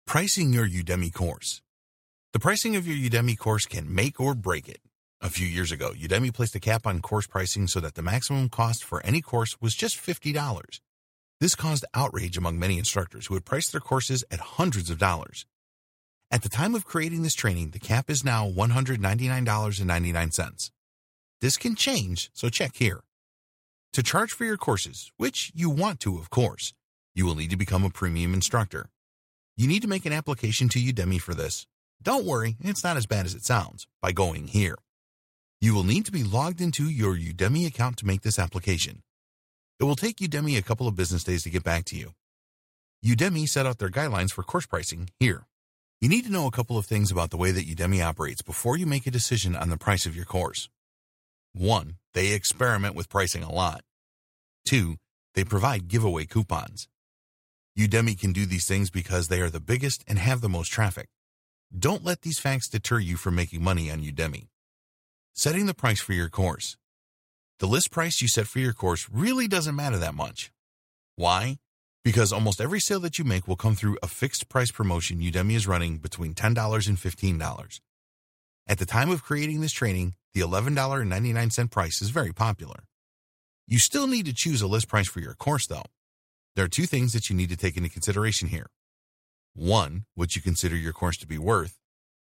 Pricing your Udemy course. The pricing of your Udemy course can make or break it. A few years ago, Udemy placed a cap on course pricing so that the maximum cost for any course was just $50. This caused outrage among many instructors who had priced their courses at hundreds of dollars. At the time of creating this training, the cap is now $199.99. This can change, so check here. To charge for your courses, which you want to, of course, you will need to become a premium instructor. You need to make an application to Udemy for this. Don't worry, it's not as bad as it sounds, by going here. You will need to be logged into your Udemy account to make this application. It will take Udemy a couple of business days to get back to you. Udemy set out their guidelines for course pricing here. You need to know a couple of things about the way that Udemy operates before you make a decision on the price of your course. 1. They experiment with pricing a lot. 2. They provide giveaway coupons. Udemy can do these things because they are the biggest and have the most traffic. Don't let these facts deter you from making money on Udemy. Setting the price for your course. The list price you set for your course really doesn't matter that much. Why? Because almost every sale that you make will come through a fixed price promotion Udemy is running between $10 and $15. At the time of creating this training, the $11.99 price is very popular. You still need to choose a list price for your course, though. There are two things that you need to take into consideration here. 1, what you consider your course to be worth.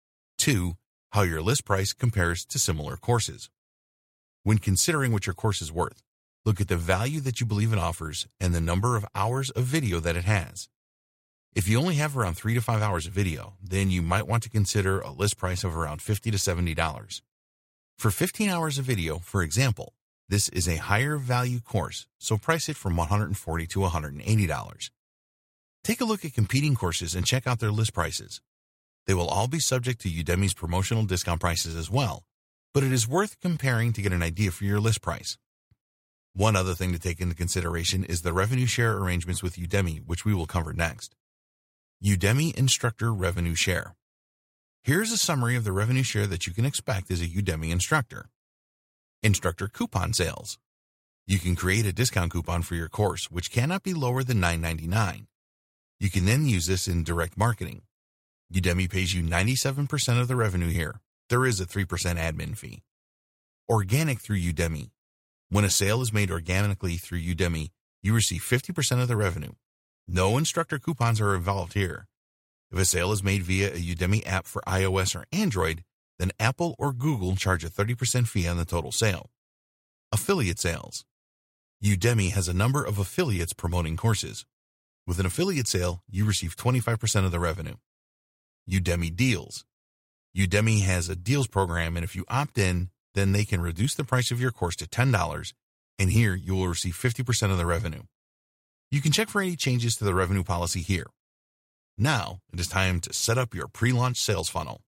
2, how your list price compares to similar courses. When considering what your course is worth, look at the value that you believe it offers and the number of hours of video that it has. If you only have around 3 to 5 hours of video, then you might want to consider a list price of around $50 to $70. For 15 hours of video, for example, this is a higher value course, so price it from $140 to $180. Take a look at competing courses and check out their list prices. They will all be subject to Udemy's promotional discount prices as well, but it is worth comparing to get an idea for your list price. One other thing to take into consideration is the revenue share arrangements with Udemy, which we will cover next. Udemy Instructor Revenue Share. Here's a summary of the revenue share that you can expect as a Udemy instructor. Instructor coupon sales. You can create a discount coupon for your course, which cannot be lower than $9.99. You can then use this in direct marketing. Udemy pays you 97% of the revenue here. There is a 3% admin fee. Organic through Udemy. When a sale is made organically through Udemy, you receive 50% of the revenue. No instructor coupons are involved here. If a sale is made via a Udemy app for iOS or Android, then Apple or Google charge a 30% fee on the total sale. Affiliate sales. Udemy has a number of affiliates promoting courses. With an affiliate sale, you receive 25% of the revenue. Udemy deals. Udemy has a deals program, and if you opt in, then they can reduce the price of your course to $10, and here you will receive 50% of the revenue. You can check for any changes to the revenue policy here. Now, it is time to set up your pre-launch sales funnel.